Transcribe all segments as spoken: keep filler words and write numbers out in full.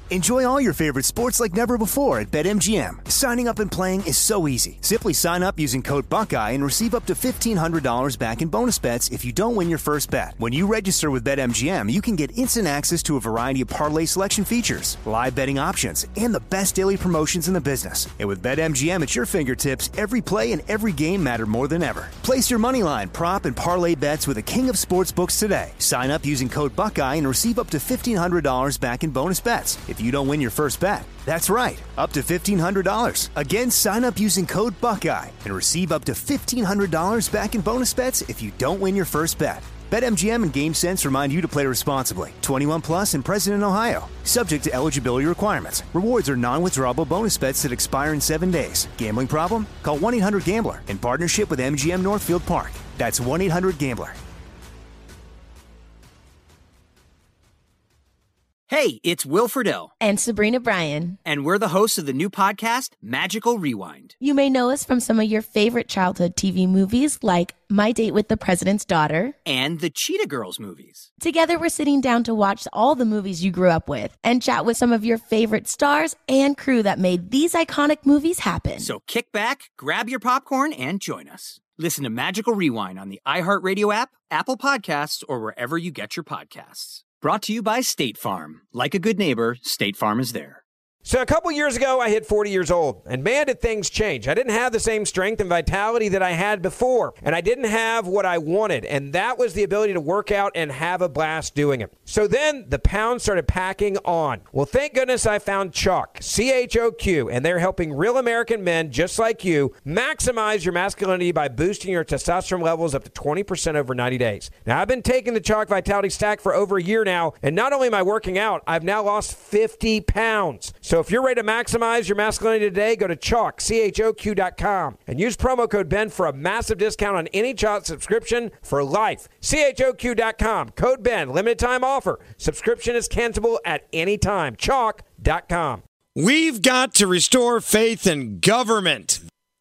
Enjoy all your favorite sports like never before at BetMGM. Signing up and playing is so easy. Simply sign up using code Buckeye and receive up to fifteen hundred dollars back in bonus bets if you don't win your first bet. When you register with BetMGM, you can get instant access to a variety of parlay selection features, live betting options, and the best daily promotions in the business. And with BetMGM at your fingertips, every play and every game matter more than ever. Place your moneyline, prop, and parlay bets with the king of sportsbooks today. Sign up using code Buckeye and receive up to fifteen hundred dollars back in bonus bets if you don't win your first bet. That's right, up to fifteen hundred dollars. Again, sign up using code Buckeye and receive up to fifteen hundred dollars back in bonus bets if you don't win your first bet. BetMGM and GameSense remind you to play responsibly. twenty-one plus and present in Ohio. Subject to eligibility requirements. Rewards are non-withdrawable bonus bets that expire in seven days. Gambling problem? Call one eight hundred gambler in partnership with M G M Northfield Park. That's one eight hundred gambler. Hey, it's Will Friedle. And Sabrina Bryan. And we're the hosts of the new podcast, Magical Rewind. You may know us from some of your favorite childhood T V movies like My Date with the President's Daughter. And the Cheetah Girls movies. Together, we're sitting down to watch all the movies you grew up with and chat with some of your favorite stars and crew that made these iconic movies happen. So kick back, grab your popcorn, and join us. Listen to Magical Rewind on the iHeartRadio app, Apple Podcasts, or wherever you get your podcasts. Brought to you by State Farm. Like a good neighbor, State Farm is there. So a couple years ago, I hit forty years old, and man, did things change. I didn't have the same strength and vitality that I had before, and I didn't have what I wanted, and that was the ability to work out and have a blast doing it. So then the pounds started packing on. Well, thank goodness I found Choq, C H O Q, and they're helping real American men just like you maximize your masculinity by boosting your testosterone levels up to twenty percent over ninety days. Now, I've been taking the Choq Vitality Stack for over a year now, and not only am I working out, I've now lost fifty pounds. So if you're ready to maximize your masculinity today, go to Choq, C H O Q dot com, and use promo code Ben for a massive discount on any Choq subscription for life. C H O Q dot com, code Ben, limited time offer. Subscription is cancelable at any time. Choq dot com. We've got to restore faith in government.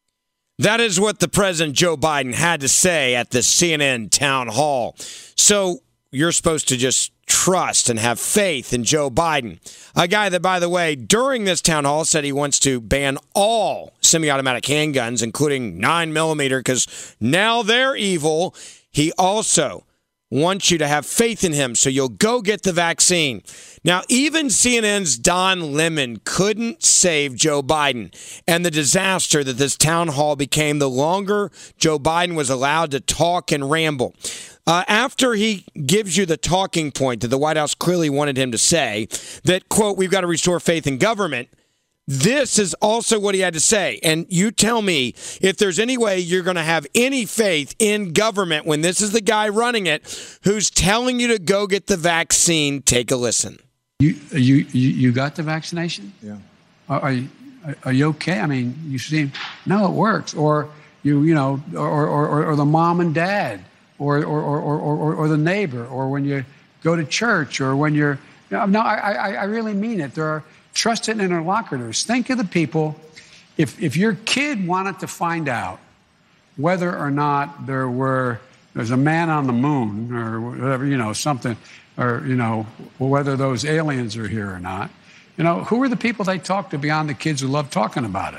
That is what the President Joe Biden had to say at the C N N town hall. So you're supposed to just trust and have faith in Joe Biden. A guy that, by the way, during this town hall said he wants to ban all semi-automatic handguns, including nine millimeter, because now they're evil. He also wants you to have faith in him, so you'll go get the vaccine. Now, even C N N's Don Lemon couldn't save Joe Biden and the disaster that this town hall became the longer Joe Biden was allowed to talk and ramble. Uh, after he gives you the talking point that the White House clearly wanted him to say, that, quote, we've got to restore faith in government, this is also what he had to say. And you tell me if there's any way you're going to have any faith in government when this is the guy running it who's telling you to go get the vaccine. Take a listen. You you you, you got the vaccination? Yeah. Are, are you are you okay? I mean, you seem no, it works. Or you you know, or or, or the mom and dad. Or or, or, or or the neighbor, or when you go to church, or when you're... No, I, I, I really mean it. There are trusted interlocutors. Think of the people. If, if your kid wanted to find out whether or not there were there's a man on the moon, or whatever, you know, something, or, you know, whether those aliens are here or not, you know, who are the people they talk to beyond the kids who love talking about it?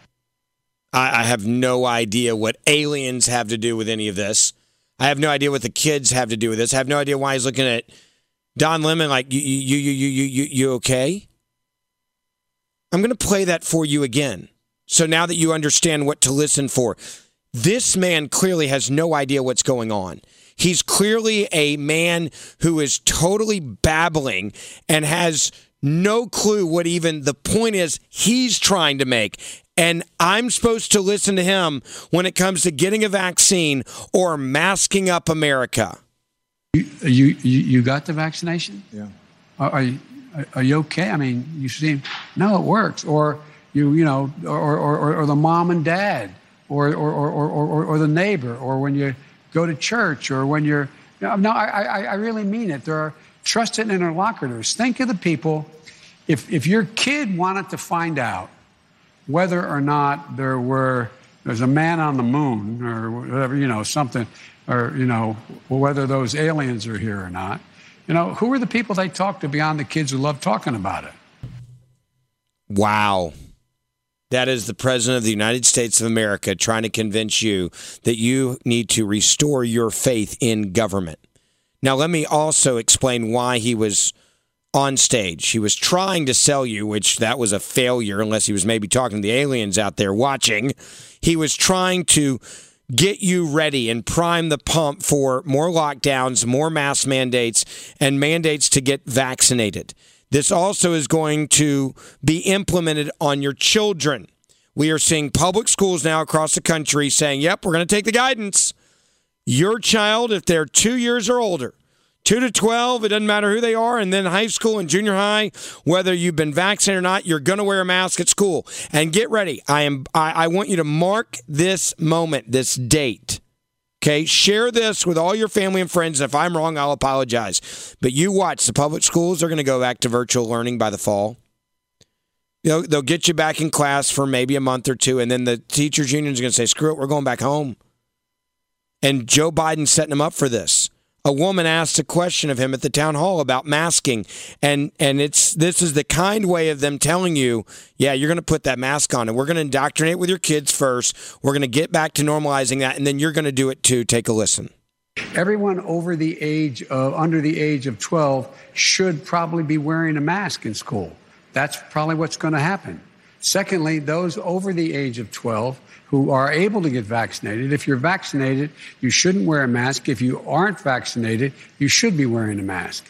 I, I have no idea what aliens have to do with any of this. I have no idea what the kids have to do with this. I have no idea why he's looking at Don Lemon like, you, you, you, you, you, you, you okay? I'm going to play that for you again. So now that you understand what to listen for, this man clearly has no idea what's going on. He's clearly a man who is totally babbling and has no clue what even the point is he's trying to make. And I'm supposed to listen to him when it comes to getting a vaccine or masking up America. You you, you got the vaccination? Yeah. Are, are you are you okay? I mean, you seem no, it works. Or you you know, or or, or the mom and dad, or or, or or or or the neighbor, or when you go to church, or when you're no, no I I, I really mean it. There are trusted interlocutors. Think of the people. If if your kid wanted to find out whether or not there were there's a man on the moon, or whatever, you know, something, or, you know, whether those aliens are here or not, you know, who are the people they talk to beyond the kids who love talking about it? Wow. That is the President of the United States of America trying to convince you that you need to restore your faith in government. Now, let me also explain why he was on stage. He was trying to sell you, which that was a failure, unless he was maybe talking to the aliens out there watching. He was trying to get you ready and prime the pump for more lockdowns, more mask mandates, and mandates to get vaccinated. This also is going to be implemented on your children. We are seeing public schools now across the country saying, yep, we're going to take the guidance. Your child, if they're two years or older, two to twelve, it doesn't matter who they are, and then high school and junior high, whether you've been vaccinated or not, you're going to wear a mask at school. And get ready. I am. I, I want you to mark this moment, this date. Okay, share this with all your family and friends. If I'm wrong, I'll apologize. But you watch. The public schools are going to go back to virtual learning by the fall. You know, they'll get you back in class for maybe a month or two, and then the teachers' union is going to say, screw it, we're going back home. And Joe Biden's setting them up for this. A woman asked a question of him at the town hall about masking, and and it's this is the kind way of them telling you, yeah, you're going to put that mask on, and we're going to indoctrinate with your kids first. We're going to get back to normalizing that, and then you're going to do it too. Take a listen. Everyone over the age of under the age of twelve should probably be wearing a mask in school. That's probably what's going to happen. Secondly, those over the age of twelve who are able to get vaccinated, if you're vaccinated, you shouldn't wear a mask. If you aren't vaccinated, you should be wearing a mask.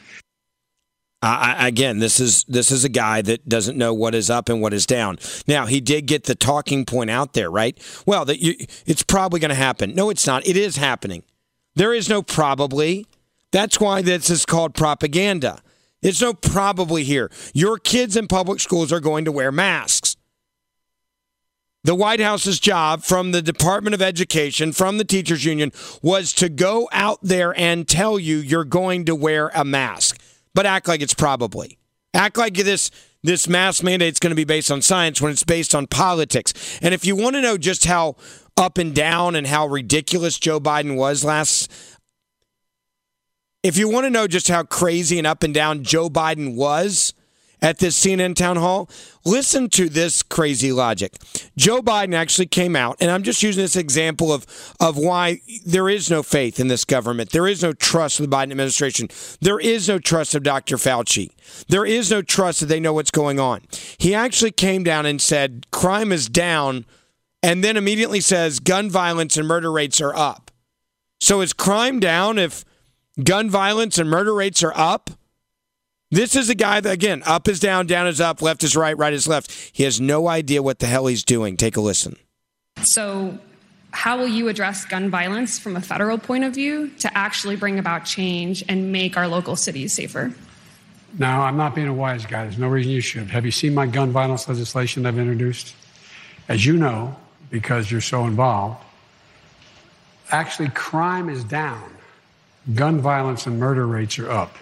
Uh, again, this is this is a guy that doesn't know what is up and what is down. Now, he did get the talking point out there, right? Well, that you, it's probably going to happen. No, it's not. It is happening. There is no probably. That's why this is called propaganda. It's no probably here. Your kids in public schools are going to wear masks. The White House's job from the Department of Education, from the teachers union, was to go out there and tell you you're going to wear a mask, but act like it's probably. Act like this this mask mandate is going to be based on science when it's based on politics. And if you want to know just how up and down and how ridiculous Joe Biden was last, if you want to know just how crazy and up and down Joe Biden was at this C N N town hall, listen to this crazy logic. Joe Biden actually came out, and I'm just using this example of, of why there is no faith in this government. There is no trust of the Biden administration. There is no trust of Doctor Fauci. There is no trust that they know what's going on. He actually came down and said crime is down, and then immediately says gun violence and murder rates are up. So is crime down if gun violence and murder rates are up? This is a guy that, again, up is down, down is up, left is right, right is left. He has no idea what the hell he's doing. Take a listen. So how will you address gun violence from a federal point of view to actually bring about change and make our local cities safer? No, I'm not being a wise guy. There's no reason you should. Have you seen my gun violence legislation I've introduced? As you know, because you're so involved, actually crime is down. Gun violence and murder rates are up.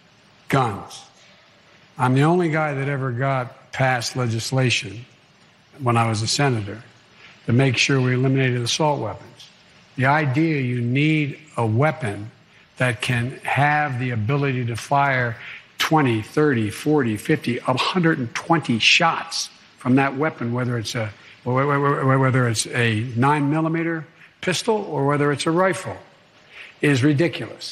Guns. I'm the only guy that ever got passed legislation when I was a senator to make sure we eliminated assault weapons. The idea you need a weapon that can have the ability to fire twenty, thirty, forty, fifty, one hundred twenty shots from that weapon, whether it's a whether it's a nine millimeter pistol or whether it's a rifle, is ridiculous.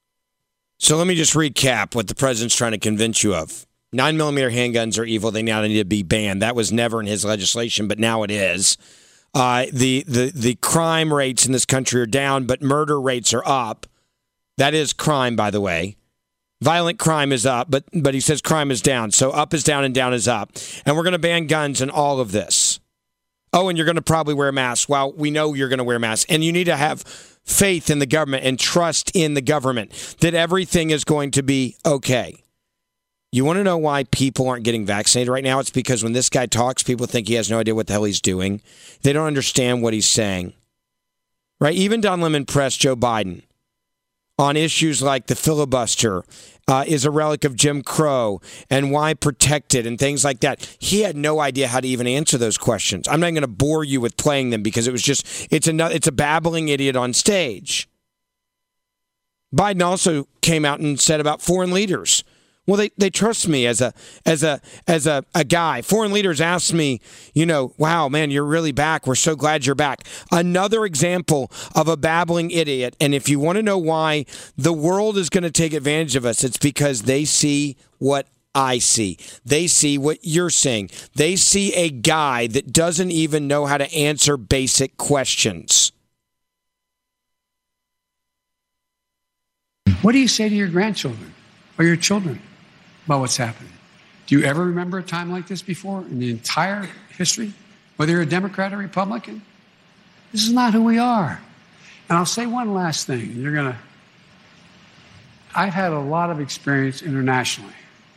So let me just recap what the president's trying to convince you of. Nine millimeter handguns are evil. They now need to be banned. That was never in his legislation, but now it is. Uh, the, the, the crime rates in this country are down, but murder rates are up. That is crime, by the way. Violent crime is up, but, but he says crime is down. So up is down and down is up. And we're going to ban guns and all of this. Oh, and you're going to probably wear a mask. Well, we know you're going to wear a mask. And you need to have faith in the government and trust in the government that everything is going to be okay. You want to know why people aren't getting vaccinated right now? It's because when this guy talks, people think he has no idea what the hell he's doing. They don't understand what he's saying. Right? Even Don Lemon pressed Joe Biden on issues like the filibuster uh, is a relic of Jim Crow and why protected and things like that. He had no idea how to even answer those questions. I'm not going to bore you with playing them because it was just, it's a, it's a babbling idiot on stage. Biden also came out and said about foreign leaders, Well, they, they trust me as a as a as a, a guy. Foreign leaders ask me, you know, wow, man, you're really back. We're so glad you're back. Another example of a babbling idiot. And if you want to know why the world is going to take advantage of us, it's because they see what I see. They see what you're saying. They see a guy that doesn't even know how to answer basic questions. What do you say to your grandchildren or your children about what's happening? Do you ever remember a time like this before in the entire history, whether you're a Democrat or Republican? This is not who we are. And I'll say one last thing. You're going to. I've had a lot of experience internationally.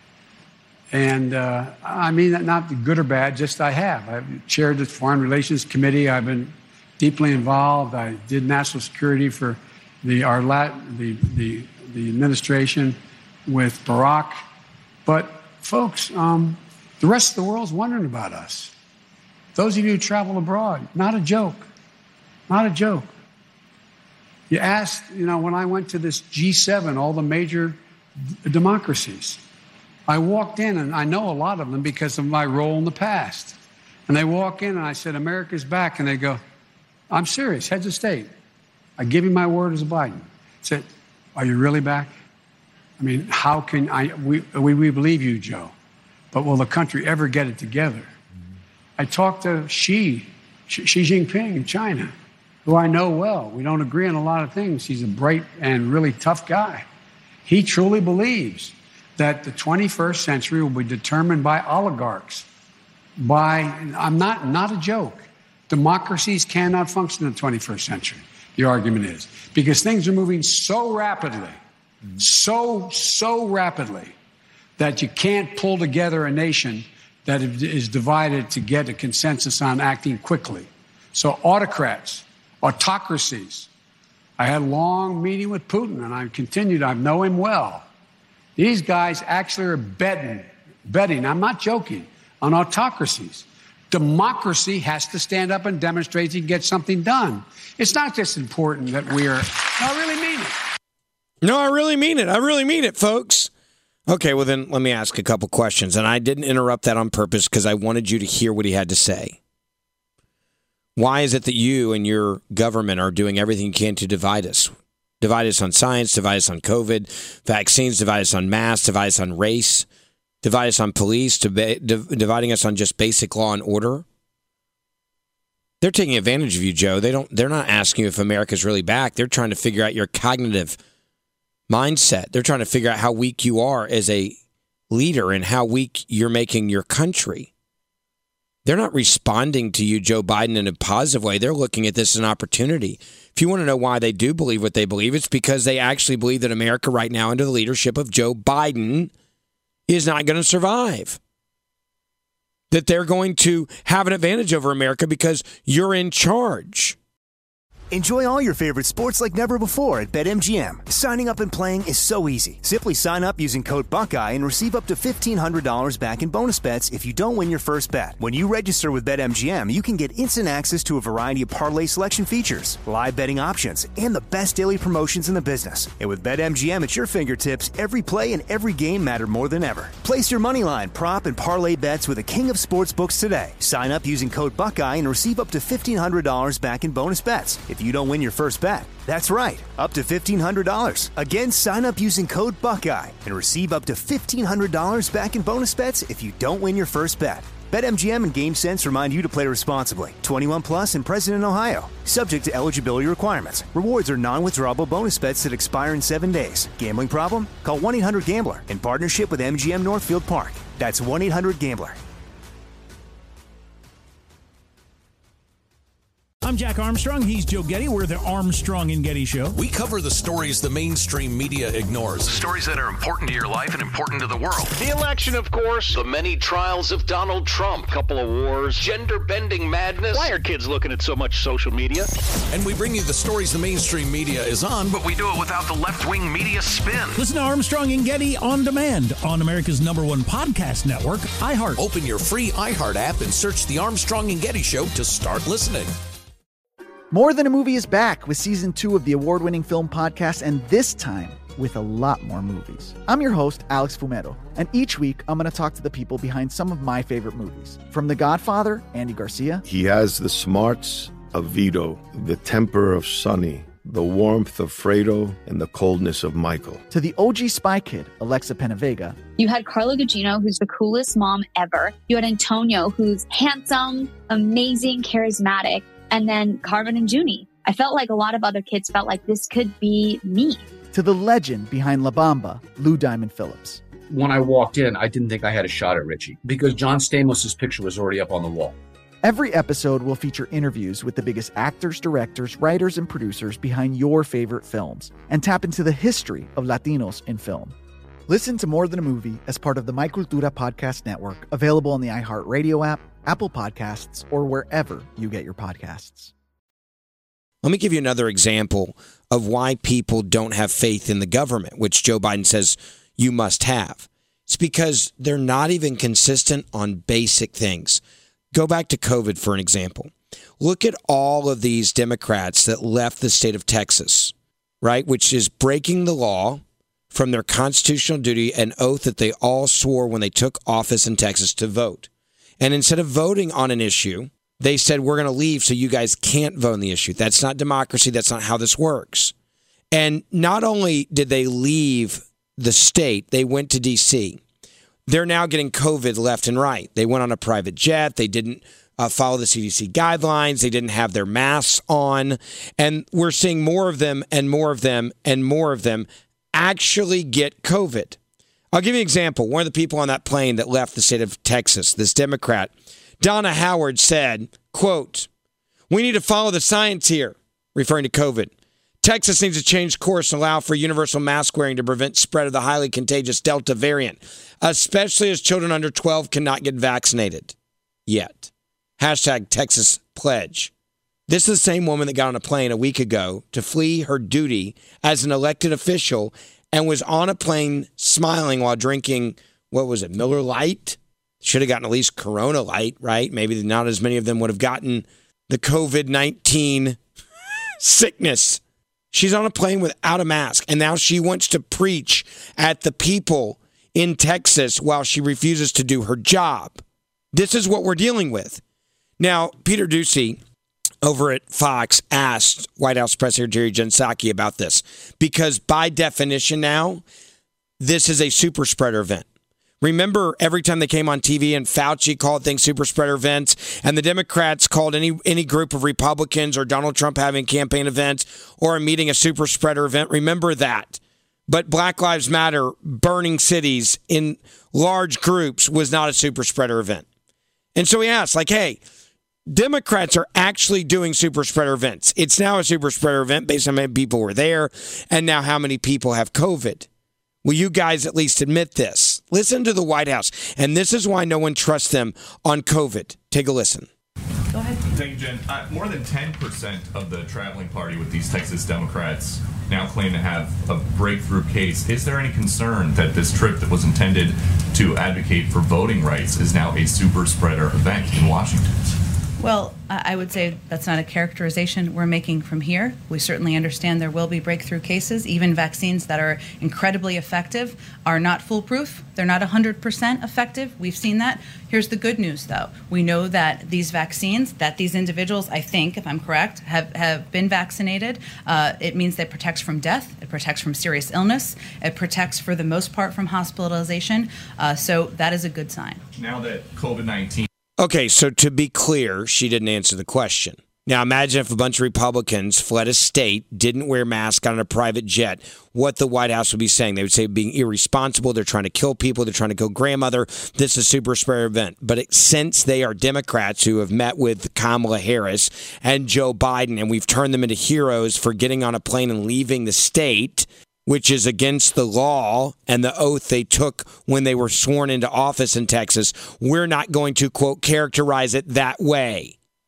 And uh, I mean that not good or bad, just I have. I've chaired the Foreign Relations Committee. I've been deeply involved. I did national security for the our lat, the, the, the administration with Barack. But, folks, um, the rest of the world's wondering about us. Those of you who travel abroad, not a joke. Not a joke. You asked, you know, when I went to this G seven, all the major d- democracies, I walked in, and I know a lot of them because of my role in the past. And they walk in, and I said, America's back. And they go, I'm serious, heads of state. I give you my word as a Biden. I said, are you really back? I mean, how can I, we, we, we believe you, Joe, but will the country ever get it together? Mm-hmm. I talked to Xi, Xi Jinping in China, who I know well. We don't agree on a lot of things. He's a bright and really tough guy. He truly believes that the twenty-first century will be determined by oligarchs. By, I'm not, not a joke. Democracies cannot function in the twenty-first century. The argument is because things are moving so rapidly, mm-hmm. so, so rapidly that you can't pull together a nation that is divided to get a consensus on acting quickly. So autocrats, autocracies. I had a long meeting with Putin, and I continued. I know him well. These guys actually are betting, betting, I'm not joking, on autocracies. Democracy has to stand up and demonstrate and get something done. It's not just important that we are, I really mean it. No, I really mean it. I really mean it, folks. Okay, well then let me ask a couple questions. And I didn't interrupt that on purpose because I wanted you to hear what he had to say. Why is it that you and your government are doing everything you can to divide us? Divide us on science, divide us on COVID, vaccines, divide us on masks, divide us on race, divide us on police, div- dividing us on just basic law and order. They're taking advantage of you, Joe. They don't. They're not asking you if America's really back. They're trying to figure out your cognitive mindset. They're trying to figure out how weak you are as a leader and how weak you're making your country. They're not responding to you, Joe Biden, in a positive way. They're looking at this as an opportunity. If you want to know why they do believe what they believe, it's because they actually believe that America right now, under the leadership of Joe Biden, is not going to survive. That they're going to have an advantage over America because you're in charge. Enjoy all your favorite sports like never before at BetMGM. Signing up and playing is so easy. Simply sign up using code Buckeye and receive up to fifteen hundred dollars back in bonus bets if you don't win your first bet. When you register with BetMGM, you can get instant access to a variety of parlay selection features, live betting options, and the best daily promotions in the business. And with BetMGM at your fingertips, every play and every game matter more than ever. Place your moneyline, prop, and parlay bets with the king of sportsbooks today. Sign up using code Buckeye and receive up to fifteen hundred dollars back in bonus bets if you don't win your first bet. That's right, up to fifteen hundred dollars. Again, sign up using code Buckeye and receive up to fifteen hundred dollars back in bonus bets if you don't win your first bet. BetMGM and GameSense remind you to play responsibly. twenty-one plus and present in Ohio. Subject to eligibility requirements. Rewards are non-withdrawable bonus bets that expire in seven days. Gambling problem? Call one eight hundred gambler in partnership with M G M Northfield Park. That's one eight hundred gambler. I'm Jack Armstrong. He's Joe Getty. We're the Armstrong and Getty Show. We cover the stories the mainstream media ignores. Stories that are important to your life and important to the world. The election, of course. The many trials of Donald Trump. Couple of wars. Gender-bending madness. Why are kids looking at so much social media? And we bring you the stories the mainstream media is on, but we do it without the left-wing media spin. Listen to Armstrong and Getty on demand on America's number one podcast network, iHeart. Open your free iHeart app and search The Armstrong and Getty Show to start listening. More Than a Movie is back with season two of the award-winning film podcast, and this time with a lot more movies. I'm your host, Alex Fumero, and each week I'm going to talk to the people behind some of my favorite movies. From The Godfather, Andy Garcia. He has the smarts of Vito, the temper of Sonny, the warmth of Fredo, and the coldness of Michael. To the O G Spy Kid, Alexa Penavega. You had Carla Gugino, who's the coolest mom ever. You had Antonio, who's handsome, amazing, charismatic. And then Carmen and Junie. I felt like a lot of other kids felt like this could be me. To the legend behind La Bamba, Lou Diamond Phillips. When I walked in, I didn't think I had a shot at Richie because John Stamos' picture was already up on the wall. Every episode will feature interviews with the biggest actors, directors, writers, and producers behind your favorite films and tap into the history of Latinos in film. Listen to More Than a Movie as part of the My Cultura Podcast Network, available on the iHeartRadio app, Apple Podcasts, or wherever you get your podcasts. Let me give you another example of why people don't have faith in the government, which Joe Biden says you must have. It's because they're not even consistent on basic things. Go back to COVID for an example. Look at all of these Democrats that left the state of Texas, right, which is breaking the law from their constitutional duty, an oath that they all swore when they took office in Texas to vote. And instead of voting on an issue, they said, we're going to leave so you guys can't vote on the issue. That's not democracy. That's not how this works. And not only did they leave the state, they went to D C. They're now getting COVID left and right. They went on a private jet. They didn't uh, follow the C D C guidelines. They didn't have their masks on. And we're seeing more of them and more of them and more of them actually get COVID. I'll give you an example. One of the people on that plane that left the state of Texas, this Democrat, Donna Howard, said, quote, "We need to follow the science here," referring to COVID. "Texas needs to change course and allow for universal mask wearing to prevent spread of the highly contagious Delta variant, especially as children under twelve cannot get vaccinated yet." Hashtag Texas Pledge. This is the same woman that got on a plane a week ago to flee her duty as an elected official and was on a plane smiling while drinking, what was it, Miller Lite? Should have gotten at least Corona Light, right? Maybe not as many of them would have gotten the COVID nineteen sickness. She's on a plane without a mask, and now she wants to preach at the people in Texas while she refuses to do her job. This is what we're dealing with. Now, Peter Doocy over at Fox asked White House Press Secretary Jerry Gensaki about this, because by definition now, this is a super spreader event. Remember every time they came on T V and Fauci called things super spreader events, and the Democrats called any any group of Republicans or Donald Trump having campaign events or a meeting a super spreader event? Remember that. But Black Lives Matter burning cities in large groups was not a super spreader event. And so he asked, like, hey, Democrats are actually doing super spreader events. It's now a super spreader event based on how many people were there and now how many people have COVID. Will you guys at least admit this? Listen to the White House. And this is why no one trusts them on COVID. Take a listen. Go ahead. Thank you, Jen. Uh, more than ten percent of the traveling party with these Texas Democrats now claim to have a breakthrough case. Is there any concern that this trip that was intended to advocate for voting rights is now a super spreader event in Washington? Well, I would say that's not a characterization we're making from here. We certainly understand there will be breakthrough cases. Even vaccines that are incredibly effective are not foolproof. They're not one hundred percent effective. We've seen that. Here's the good news, though. We know that these vaccines, that these individuals, I think, if I'm correct, have, have been vaccinated. Uh, it means that it protects from death. It protects from serious illness. It protects, for the most part, from hospitalization. Uh, so that is a good sign. Now that COVID nineteen... Okay, so to be clear, she didn't answer the question. Now, imagine if a bunch of Republicans fled a state, didn't wear masks, got on a private jet, what the White House would be saying. They would say being irresponsible, they're trying to kill people, they're trying to kill grandmother, this is a super spreader event. But it, since they are Democrats who have met with Kamala Harris and Joe Biden, and we've turned them into heroes for getting on a plane and leaving the state, which is against the law and the oath they took when they were sworn into office in Texas, we're not going to, quote, characterize it that way.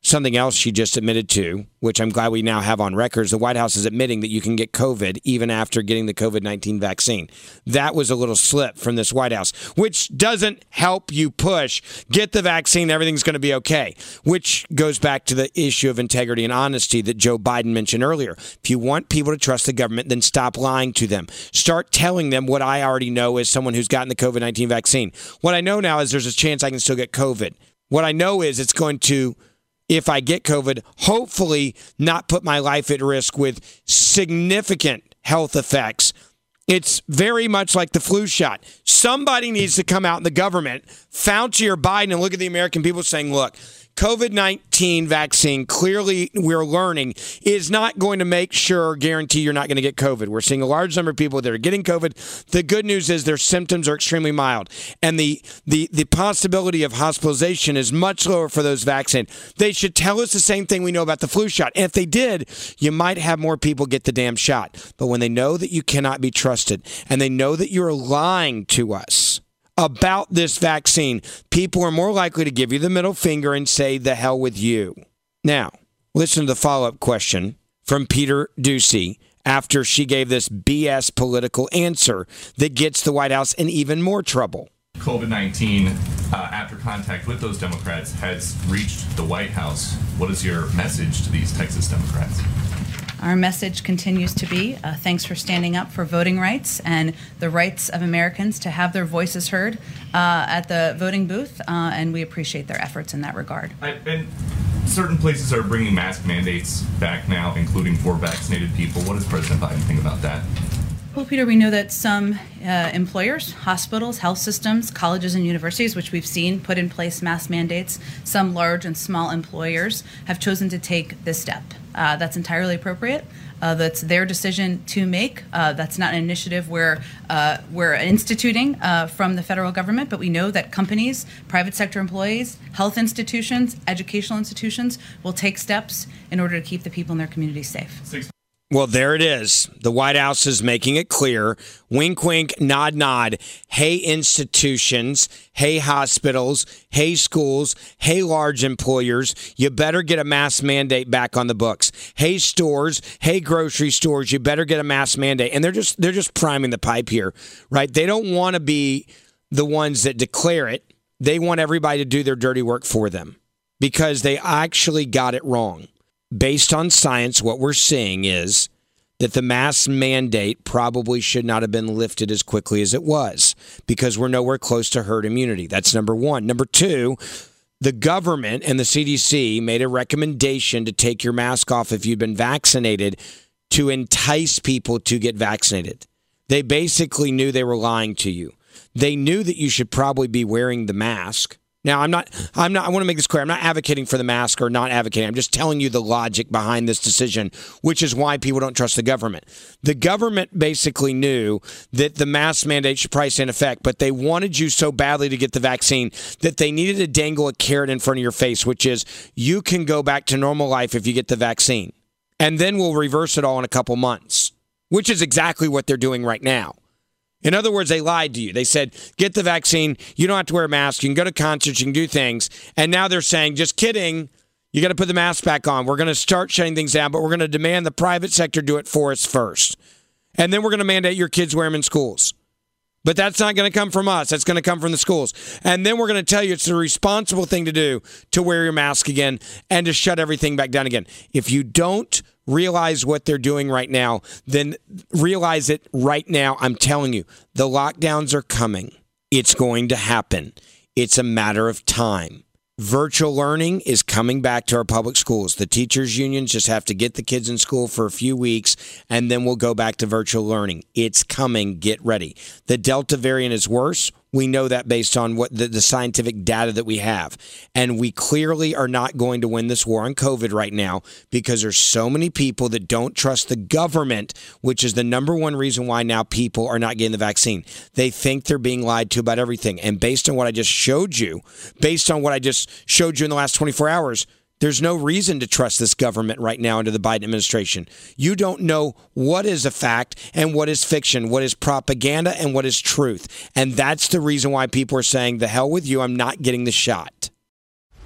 something else she just admitted to, which I'm glad we now have on records. The White House is admitting that you can get COVID even after getting the COVID nineteen vaccine. That was a little slip from this White House, which doesn't help you push, get the vaccine, everything's going to be okay, which goes back to the issue of integrity and honesty that Joe Biden mentioned earlier. If you want people to trust the government, then stop lying to them. Start telling them what I already know as someone who's gotten the COVID nineteen vaccine. What I know now is there's a chance I can still get COVID. What I know is it's going to, if I get COVID, hopefully not put my life at risk with significant health effects. It's very much like the flu shot. Somebody needs to come out in the government, Fauci or Biden, and look at the American people saying, look, COVID nineteen vaccine, clearly we're learning, is not going to make sure, guarantee you're not going to get COVID. We're seeing a large number of people that are getting COVID. The good news is their symptoms are extremely mild. And the, the, the possibility of hospitalization is much lower for those vaccinated. They should tell us the same thing we know about the flu shot. And if they did, you might have more people get the damn shot. But when they know that you cannot be trusted and they know that you're lying to us about this vaccine, people are more likely to give you the middle finger and say, the hell with you. Now, listen to the follow-up question from Peter Doocy after she gave this B S political answer that gets the White House in even more trouble. COVID nineteen, uh, after contact with those Democrats, has reached the White House. What is your message to these Texas Democrats? Our message continues to be uh, thanks for standing up for voting rights and the rights of Americans to have their voices heard uh, at the voting booth, uh, and we appreciate their efforts in that regard. I, and certain places are bringing mask mandates back now, including for vaccinated people. What does President Biden think about that? Well, Peter, we know that some uh, employers, hospitals, health systems, colleges, and universities, which we've seen put in place mask mandates, some large and small employers have chosen to take this step. Uh, that's entirely appropriate. Uh, that's their decision to make. Uh, that's not an initiative where uh, we're instituting uh, from the federal government, but we know that companies, private sector employees, health institutions, educational institutions will take steps in order to keep the people in their communities safe. Six- Well, there it is. The White House is making it clear. Wink, wink, nod, nod. Hey, institutions. Hey, hospitals. Hey, schools. Hey, large employers. You better get a mask mandate back on the books. Hey, stores. Hey, grocery stores. You better get a mask mandate. And they're just they're just priming the pipe here, right? They don't want to be the ones that declare it. They want everybody to do their dirty work for them because they actually got it wrong. Based on science, what we're seeing is that the mask mandate probably should not have been lifted as quickly as it was because we're nowhere close to herd immunity. That's number one. Number two, the government and the C D C made a recommendation to take your mask off if you've been vaccinated to entice people to get vaccinated. They basically knew they were lying to you. They knew that you should probably be wearing the mask. Now, I'm not, I'm not, I want to make this clear. I'm not advocating for the mask or not advocating. I'm just telling you the logic behind this decision, which is why people don't trust the government. The government basically knew that the mask mandate should probably stay in effect, but they wanted you so badly to get the vaccine that they needed to dangle a carrot in front of your face, which is you can go back to normal life if you get the vaccine. And then we'll reverse it all in a couple months, which is exactly what they're doing right now. In other words, they lied to you. They said, get the vaccine. You don't have to wear a mask. You can go to concerts. You can do things. And now they're saying, just kidding. You got to put the mask back on. We're going to start shutting things down, but we're going to demand the private sector do it for us first. And then we're going to mandate your kids wear them in schools. But that's not going to come from us. That's going to come from the schools. And then we're going to tell you it's the responsible thing to do to wear your mask again and to shut everything back down again. If you don't realize what they're doing right now, then realize it right now. I'm telling you, the lockdowns are coming. It's going to happen. It's a matter of time. Virtual learning is coming back to our public schools. The teachers' unions just have to get the kids in school for a few weeks, and then we'll go back to virtual learning. It's coming. Get ready. The Delta variant is worse. We know that based on what the, the scientific data that we have. And we clearly are not going to win this war on COVID right now because there's so many people that don't trust the government, which is the number one reason why now people are not getting the vaccine. They think they're being lied to about everything. And based on what I just showed you, based on what I just showed you in the last twenty-four hours, there's no reason to trust this government right now under the Biden administration. You don't know what is a fact and what is fiction, what is propaganda and what is truth. And that's the reason why people are saying, the hell with you, I'm not getting the shot.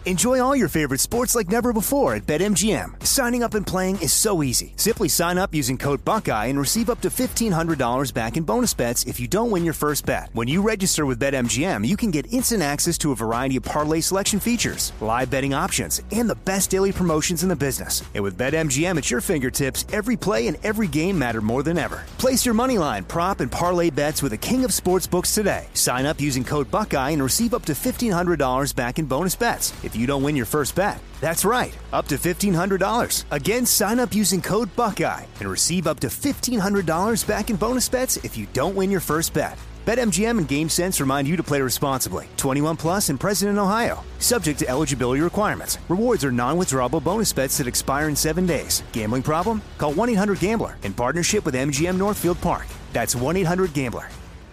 Enjoy all your favorite sports like never before at BetMGM. Signing up and playing is so easy. Simply sign up using code Buckeye and receive up to fifteen hundred dollars back in bonus bets if you don't win your first bet. When you register with BetMGM, you can get instant access to a variety of parlay selection features, live betting options, and the best daily promotions in the business. And with BetMGM at your fingertips, every play and every game matter more than ever. Place your moneyline, prop, and parlay bets with the king of sportsbooks today. Sign up using code Buckeye and receive up to fifteen hundred dollars back in bonus bets if you don't win your first bet. That's right, up to fifteen hundred dollars. Again, sign up using code Buckeye and receive up to fifteen hundred dollars back in bonus bets if you don't win your first bet. BetMGM and GameSense remind you to play responsibly. twenty-one plus and present in Ohio. Subject to eligibility requirements. Rewards are non-withdrawable bonus bets that expire in seven days. Gambling problem? Call one eight hundred gambler in partnership with M G M Northfield Park. That's one eight hundred gambler.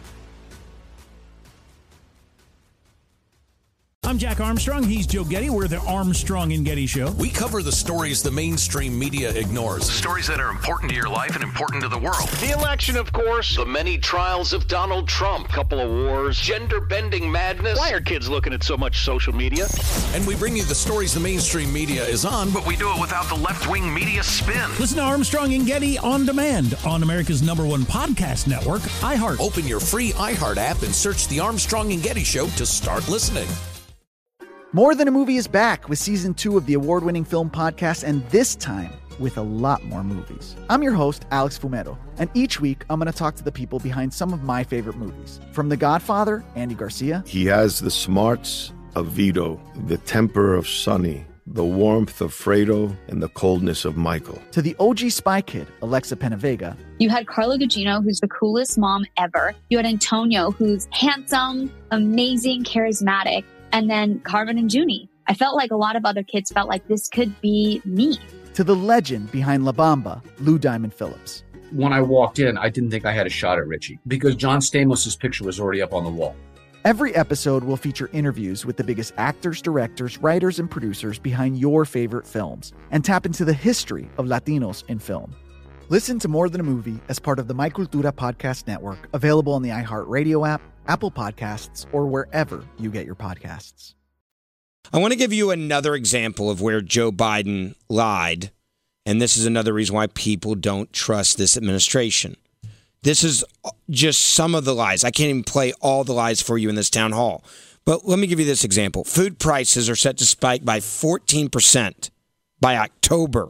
I'm Jack Armstrong. He's Joe Getty. We're the Armstrong and Getty Show. We cover the stories the mainstream media ignores. Stories that are important to your life and important to the world. The election, of course. The many trials of Donald Trump. Couple of wars. Gender-bending madness. Why are kids looking at so much social media? And we bring you the stories the mainstream media is on, but we do it without the left-wing media spin. Listen to Armstrong and Getty on demand on America's number one podcast network, iHeart. Open your free iHeart app and search The Armstrong and Getty Show to start listening. More Than a Movie is back with season two of the award-winning film podcast, and this time with a lot more movies. I'm your host, Alex Fumero, and each week I'm going to talk to the people behind some of my favorite movies. From The Godfather, Andy Garcia. He has the smarts of Vito, the temper of Sonny, the warmth of Fredo, and the coldness of Michael. To the O G Spy Kid, Alexa Penavega. You had Carla Gugino, who's the coolest mom ever. You had Antonio, who's handsome, amazing, charismatic. And then Carmen and Junie. I felt like a lot of other kids felt like this could be me. To the legend behind La Bamba, Lou Diamond Phillips. When I walked in, I didn't think I had a shot at Richie because John Stamos' picture was already up on the wall. Every episode will feature interviews with the biggest actors, directors, writers, and producers behind your favorite films and tap into the history of Latinos in film. Listen to More Than a Movie as part of the My Cultura Podcast Network, available on the iHeartRadio app, Apple Podcasts, or wherever you get your podcasts. I want to give you another example of where Joe Biden lied, and this is another reason why people don't trust this administration. This is just some of the lies. I can't even play all the lies for you in this town hall, but let me give you this example. Food prices are set to spike by fourteen percent by October.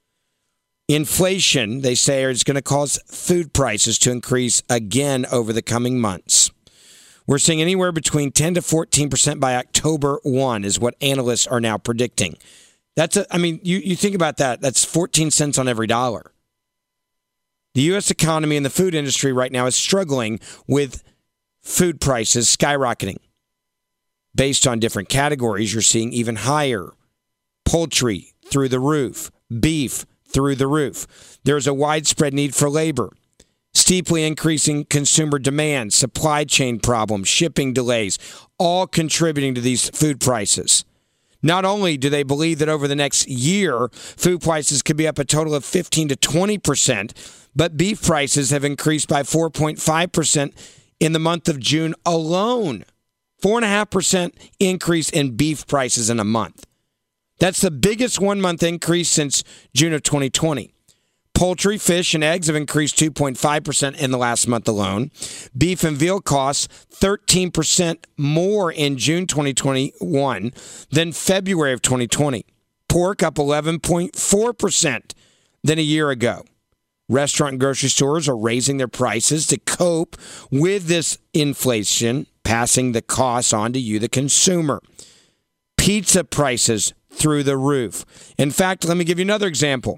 Inflation, they say, is going to cause food prices to increase again over the coming months. We're seeing anywhere between ten to fourteen percent by October first is what analysts are now predicting. That's a, I mean, you, you think about that. That's fourteen cents on every dollar. The U S economy and the food industry right now is struggling with food prices skyrocketing. Based on different categories, you're seeing even higher. Poultry through the roof. Beef through the roof. There's a widespread need for labor. Steeply increasing consumer demand, supply chain problems, shipping delays, all contributing to these food prices. Not only do they believe that over the next year, food prices could be up a total of fifteen to twenty percent, but beef prices have increased by four point five percent in the month of June alone. four point five percent increase in beef prices in a month. That's the biggest one-month increase since June of twenty twenty. Poultry, fish, and eggs have increased two point five percent in the last month alone. Beef and veal costs thirteen percent more in June twenty twenty-one than February of twenty twenty. Pork up eleven point four percent than a year ago. Restaurant and grocery stores are raising their prices to cope with this inflation, passing the costs on to you, the consumer. Pizza prices through the roof. In fact, let me give you another example.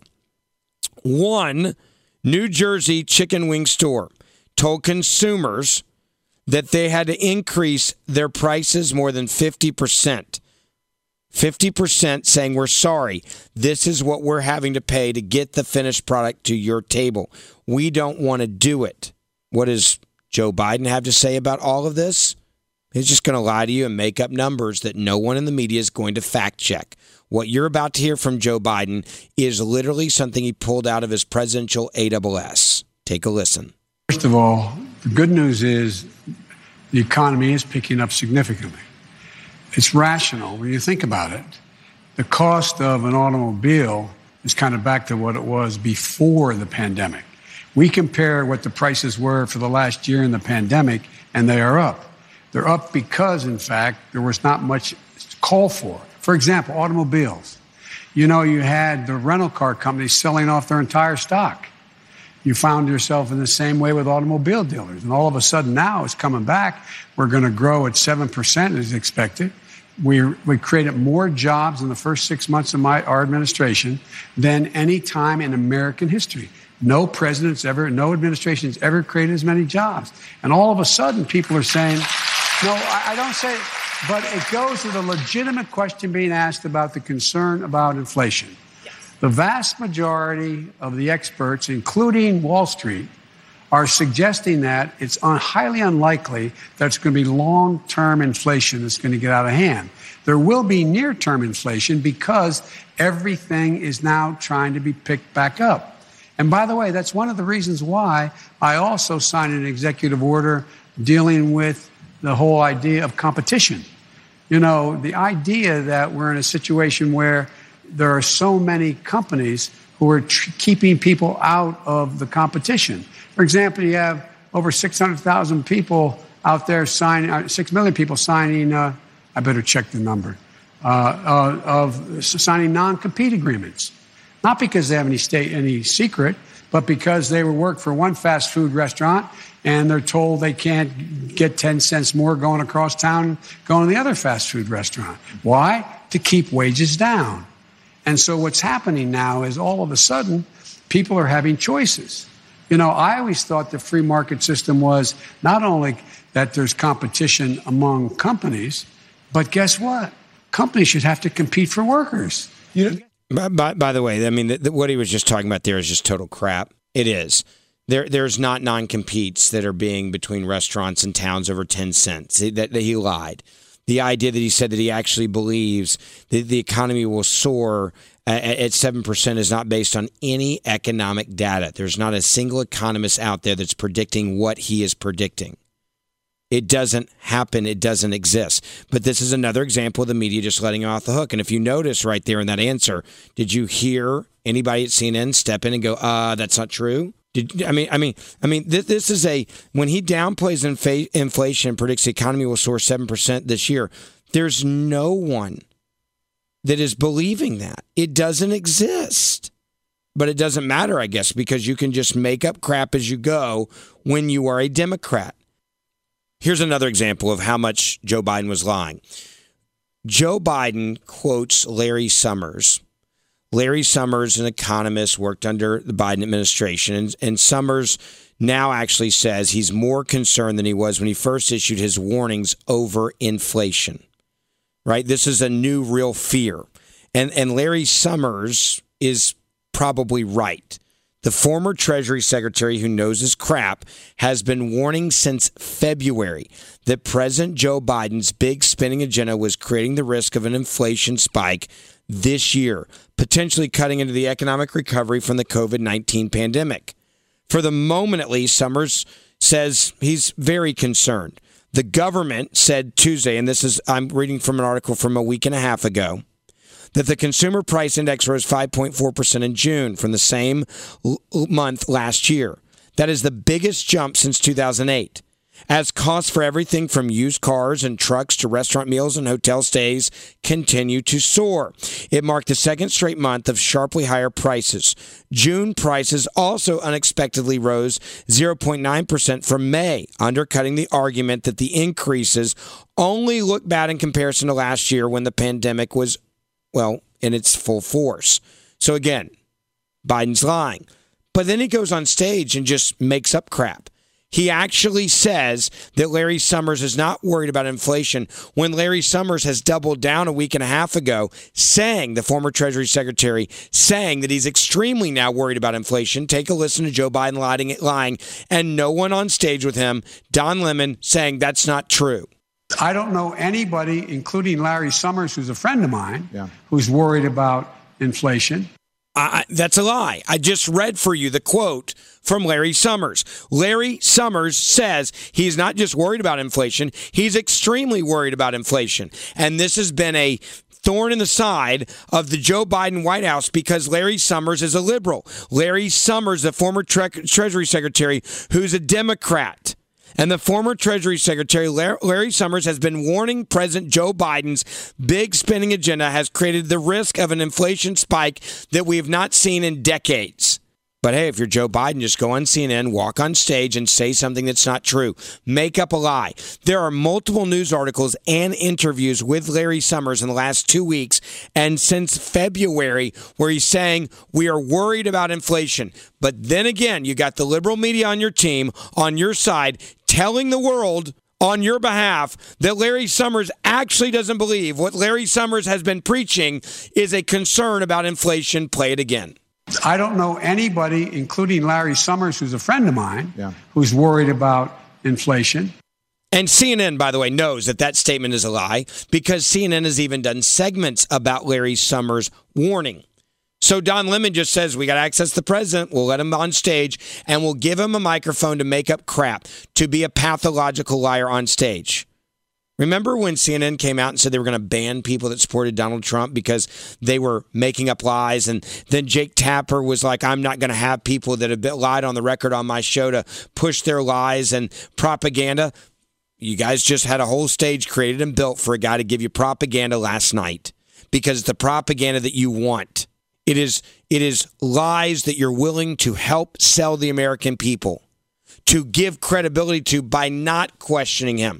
One New Jersey chicken wing store told consumers that they had to increase their prices more than fifty percent. fifty percent saying, we're sorry, this is what we're having to pay to get the finished product to your table. We don't want to do it. What does Joe Biden have to say about all of this? He's just going to lie to you and make up numbers that no one in the media is going to fact check. What you're about to hear from Joe Biden is literally something he pulled out of his presidential A S S. Take a listen. First of all, the good news is the economy is picking up significantly. it's rational when you think about it. The cost of an automobile is kind of back to what it was before the pandemic. We compare what the prices were for the last year in the pandemic, and they are up. They're up because, in fact, there was not much call for. For example, automobiles. You know, you had the rental car companies selling off their entire stock. You found yourself in the same way with automobile dealers. And all of a sudden now it's coming back. We're going to grow at seven percent as expected. We, we created more jobs in the first six months of my, our administration than any time in American history. No president's ever, no administration's ever created as many jobs. And all of a sudden people are saying, no, I, I don't say, but it goes to the legitimate question being asked about the concern about inflation. Yes. The vast majority of the experts, including Wall Street, are suggesting that it's un- highly unlikely that it's going to be long-term inflation that's going to get out of hand. There will be near-term inflation because everything is now trying to be picked back up. And by the way, that's one of the reasons why I also signed an executive order dealing with the whole idea of competition. You know, the idea that we're in a situation where there are so many companies who are tr- keeping people out of the competition. For example, you have over six hundred thousand people out there signing, uh, six million people signing, uh, I better check the number, uh, uh, of signing non-compete agreements. Not because they have any state, any secret, but because they work for one fast food restaurant and they're told they can't get ten cents more going across town, going to the other fast food restaurant. Why? To keep wages down. And so what's happening now is all of a sudden, people are having choices. You know, I always thought the free market system was not only that there's competition among companies, but guess what? Companies should have to compete for workers. You know? By, by, by the way, I mean, the, the, what he was just talking about there is just total crap. It is. There, there's not non-competes that are being between restaurants and towns over ten cents. He, that, that he lied. The idea that he said that he actually believes that the economy will soar at seven percent is not based on any economic data. There's not a single economist out there that's predicting what he is predicting. It doesn't happen. It doesn't exist. But this is another example of the media just letting him off the hook. And if you notice right there in that answer, did you hear anybody at C N N step in and go, uh, that's not true? Did, I mean, I mean, I mean, this, this is a, when he downplays infa- inflation and predicts the economy will soar seven percent this year, there's no one that is believing that. It doesn't exist. But it doesn't matter, I guess, because you can just make up crap as you go when you are a Democrat. Here's another example of how much Joe Biden was lying. Joe Biden quotes Larry Summers. Larry Summers, an economist, worked under the Biden administration, and, and Summers now actually says he's more concerned than he was when he first issued his warnings over inflation. Right? This is a new real fear. And and Larry Summers is probably right. The former Treasury Secretary who knows his crap has been warning since February that President Joe Biden's big spending agenda was creating the risk of an inflation spike this year, potentially cutting into the economic recovery from the covid nineteen pandemic. For the moment, at least, Summers says he's very concerned. The government said Tuesday, and this is, I'm reading from an article from a week and a half ago, that the consumer price index rose five point four percent in June from the same l- month last year. That is the biggest jump since two thousand eight. As costs for everything from used cars and trucks to restaurant meals and hotel stays continue to soar. It marked the second straight month of sharply higher prices. June prices also unexpectedly rose zero point nine percent from May, undercutting the argument that the increases only look bad in comparison to last year when the pandemic was, well, in its full force. So again, Biden's lying. But then he goes on stage and just makes up crap. He actually says that Larry Summers is not worried about inflation when Larry Summers has doubled down a week and a half ago, saying, the former Treasury Secretary, saying that he's extremely now worried about inflation. Take a listen to Joe Biden lying, lying and no one on stage with him, Don Lemon, saying that's not true. I don't know anybody, including Larry Summers, who's a friend of mine, yeah. who's worried about inflation. I, that's a lie. I just read for you the quote from Larry Summers. Larry Summers says he's not just worried about inflation, he's extremely worried about inflation. And this has been a thorn in the side of the Joe Biden White House because Larry Summers is a liberal. Larry Summers, the former tre- Treasury Secretary, who's a Democrat. And the former Treasury Secretary, Larry Summers, has been warning President Joe Biden's big spending agenda has created the risk of an inflation spike that we have not seen in decades. But hey, if you're Joe Biden, just go on C N N, walk on stage, and say something that's not true. Make up a lie. There are multiple news articles and interviews with Larry Summers in the last two weeks and since February where he's saying we are worried about inflation. But then again, you got the liberal media on your team, on your side, telling the world on your behalf that Larry Summers actually doesn't believe what Larry Summers has been preaching is a concern about inflation. Play it again. I don't know anybody, including Larry Summers, who's a friend of mine, yeah. who's worried about inflation. And C N N, by the way, knows that that statement is a lie because C N N has even done segments about Larry Summers' warning. So Don Lemon just says, we got to access the president. We'll let him on stage and we'll give him a microphone to make up crap, to be a pathological liar on stage. Remember when C N N came out and said they were going to ban people that supported Donald Trump because they were making up lies? And then Jake Tapper was like, I'm not going to have people that have lied on the record on my show to push their lies and propaganda. You guys just had a whole stage created and built for a guy to give you propaganda last night because it's the propaganda that you want. It is, it is lies that you're willing to help sell the American people, to give credibility to by not questioning him.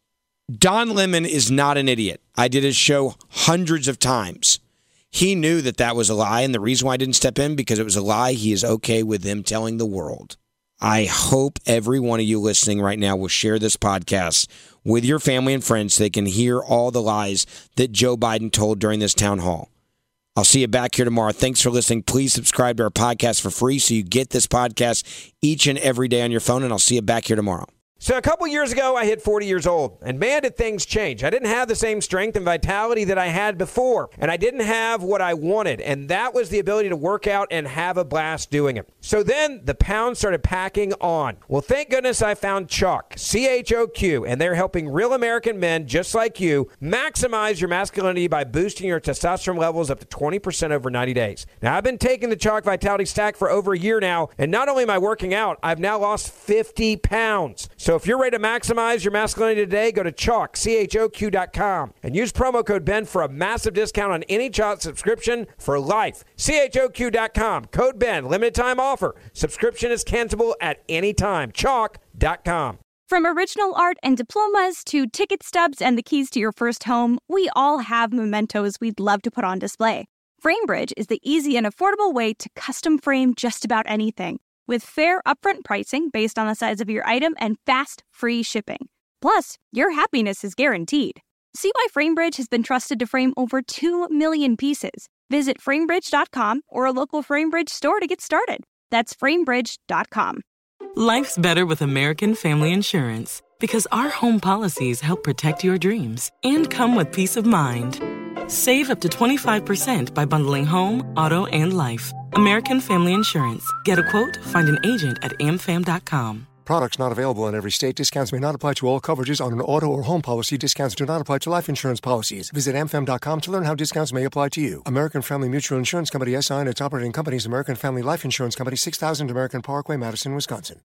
Don Lemon is not an idiot. I did his show hundreds of times. He knew that that was a lie, and the reason why I didn't step in, because it was a lie, he is okay with them telling the world. I hope every one of you listening right now will share this podcast with your family and friends so they can hear all the lies that Joe Biden told during this town hall. I'll see you back here tomorrow. Thanks for listening. Please subscribe to our podcast for free so you get this podcast each and every day on your phone, and I'll see you back here tomorrow. So a couple years ago, I hit forty years old, and man, did things change. I didn't have the same strength and vitality that I had before, and I didn't have what I wanted, and that was the ability to work out and have a blast doing it. So then the pounds started packing on. Well, thank goodness I found Choq, C H O Q, and they're helping real American men just like you maximize your masculinity by boosting your testosterone levels up to twenty percent over ninety days. Now, I've been taking the Choq Vitality Stack for over a year now, and not only am I working out, I've now lost fifty pounds. So if you're ready to maximize your masculinity today, go to Choq, C H O Q dot com, and use promo code Ben for a massive discount on any Choq subscription for life. C H O Q dot com, code Ben, limited time offer. Subscription is cancelable at any time. Choq dot com. From original art and diplomas to ticket stubs and the keys to your first home, we all have mementos we'd love to put on display. FrameBridge is the easy and affordable way to custom frame just about anything, with fair upfront pricing based on the size of your item and fast, free shipping. Plus, your happiness is guaranteed. See why FrameBridge has been trusted to frame over two million pieces. Visit framebridge dot com or a local FrameBridge store to get started. That's framebridge dot com. Life's better with American Family Insurance because our home policies help protect your dreams and come with peace of mind. Save up to twenty-five percent by bundling home, auto, and life. American Family Insurance. Get a quote, find an agent at a m fam dot com. Products not available in every state. Discounts may not apply to all coverages on an auto or home policy. Discounts do not apply to life insurance policies. Visit a m fam dot com to learn how discounts may apply to you. American Family Mutual Insurance Company, S I and its operating companies, American Family Life Insurance Company, six thousand American Parkway, Madison, Wisconsin.